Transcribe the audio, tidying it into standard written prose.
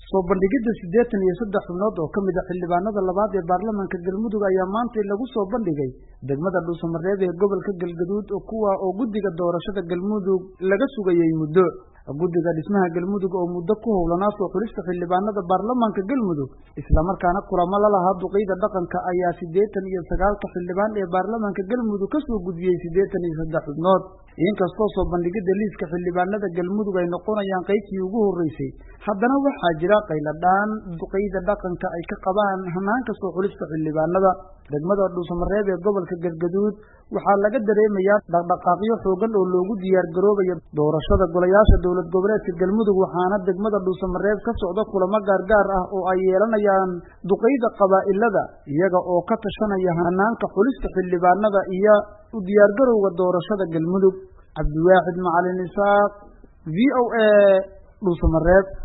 soo bandhigida 83 xubnood oo kamid ah xildhibaanada labaad ee baarlamaanka Galmudug ayaa maanta lagu soo bandhigay degmada Dhuusamareeb ee gobolka Galgaduud oo kuwa oo guddiga doorashada Galmudug laga sugayay muddo guddiga dhismaha Galmudug oo muddo ku howlanaa soo xulista xildhibaanada baarlamaanka Galmudug isla markaana kulamo la lahaa duqeyda dhaqanka ayaa 89 xildhibaan ee baarlamaanka Galmudug ka soo gudbiyay 83 xubnood inkastoo soo bandhigida liiska xildhibaanada Galmudug ay noqonayaan qaybtii ugu horeysay haddana waxaa jira qayladaan duqeyda dhaqanka ay ka qabaan hanaanka soo xulista xildhibaanada degmada Dhuusamareeb ee gobolka Galgaduud waxaa laga dareemayaa dhaqdhaqaaqyo xoogan oo loogu diyaar garoobayo doorashada golayaasha dowlad goboleedka Galmudug waxaana degmada Dhuusamareeb ka socda kulamo gaar ah oo ay yeelanayaan duqeyda qabaa'ilada iyaga oo ka tashanaya hanaanka xulista xildhibaanada iyo u diyaar garowga doorashada Galmudug Cabdiwaaxid Macalin Isaaq VOA Dhuusamareeb